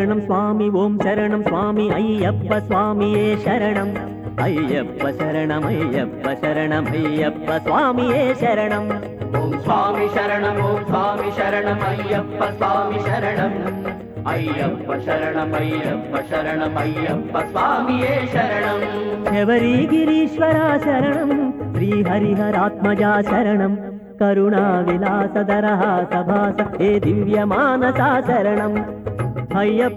శరణం స్వామి ఓం శరణం స్వామి అయ్యప్ప స్వామియే శరణం అయ్యప్ప శరణమయ్యప్ప శరణమయ్యప్ప స్వామియే శరణం ఓం స్వామి శరణం ఓం స్వామి శరణం అయ్యప్ప స్వామి శరణం అయ్యప్ప శరణమయ్యప్ప శరణమయ్యప్ప స్వామియే శరణం శబరిగిరీశ్వర శరణం శ్రీహరిహరాత్మజా శరణం కరుణా విలాసధర సభాస హే దివ్య మానసా శరణం అయ్యప్ప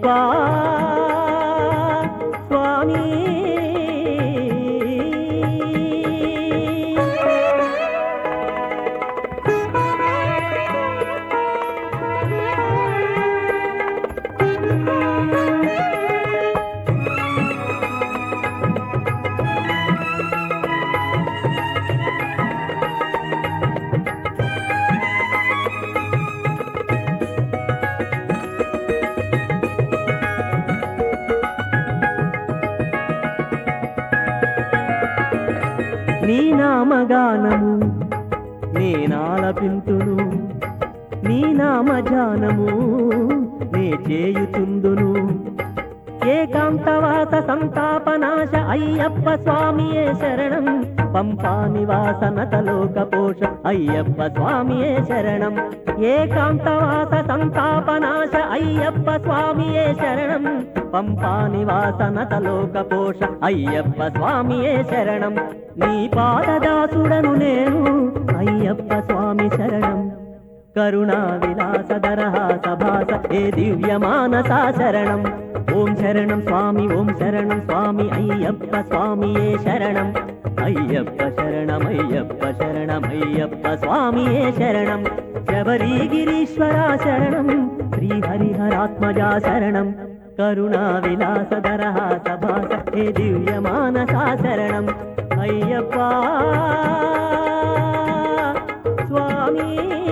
స్వామి నీ నామగానము నేనాలపింతును నీ నామజానము నే చేయుతుందును ఏకాంతవాస సంతాపనాశ అయ్యప్ప స్వామియే శరణం పంపా నివాసనతలోకపోష అయ్యప్ప స్వామియే శరణం ఏకాంతవాస సంతాపనాశ అయ్యప్ప స్వామియే శరణం పంపా నివాసనతలోకపోష అయ్యప్ప స్వామియే శరణం నీ పాదదాసుడను నేను అయ్యప్ప స్వామి శరణం కరుణా విలాసధర సభాస హే దివ్య మానసా శరణం ఓం శరణం స్వామి ఓం శరణం స్వామి అయ్యప్ప స్వామియే శరణం అయ్యప్ప శరణమయ్యప్ప శరణమయ్యప్ప స్వామియే శరణం శబరిగిరీశ్వర శరణం శ్రీహరిహరాత్మజా శరణం కరుణా విలాసధర సభాస హే దివ్య మానసా శరణం అయ్యప్ప స్వామి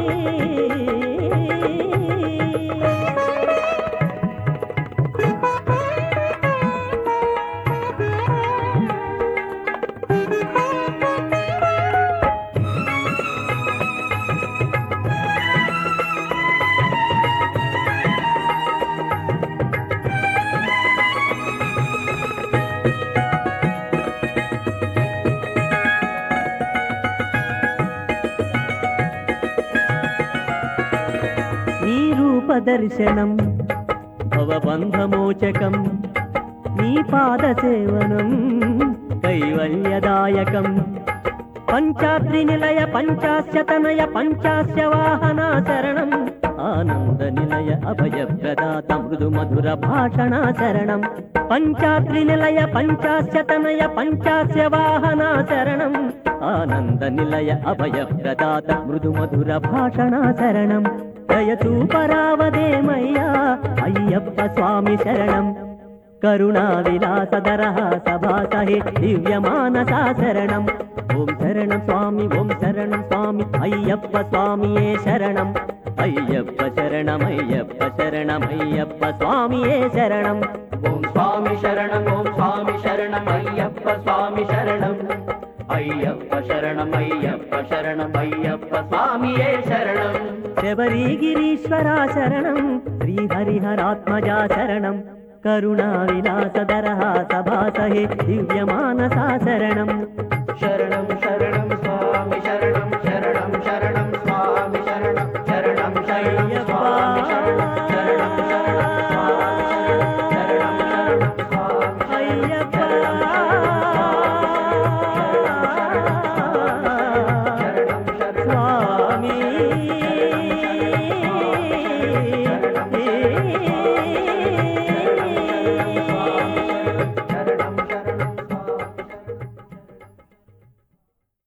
నీ రూపదర్శనం భవబంధమోచకం నీ పాదసేవనం కైవల్యదాయకం పంచాద్రి నిలయ పంచాశతనయ పంచాస్య వాహనా శరణం ఆనంద నిలయ అభయప్రదాత మృదు మధుర భాషణా శరణం పంచాద్రి నిలయ పంచాశతనయ పంచాస్య వాహనా శరణం ఆనంద నిలయ అభయప్రదాత మృదు మధుర భాషణా శరణం దయచూపరావదేమయ్యా అయ్యప్ప స్వామి శరణం కరుణా విలాసధర సభాస హే దివ్య మానసా శరణం ఓం శరణం స్వామి ఓం శరణం స్వామి అయ్యప్ప స్వామియే శరణం అయ్యప్ప శరణమయ్యప్ప శరణమయ్యప్ప స్వామియే శరణం ఓం స్వామి శరణం ఓం స్వామి శరణం అయ్యప్ప స్వామి శరణం అయ్యప్ప శరణమయ్యప్ప శరణమయ్యప్ప స్వామియే శరణం శబరిగిరీశ్వర శరణం శ్రీహరిహరాత్మజా శరణం కరుణా విలాసధర సభాస హే దివ్య మానసా శరణం శరణం శరణం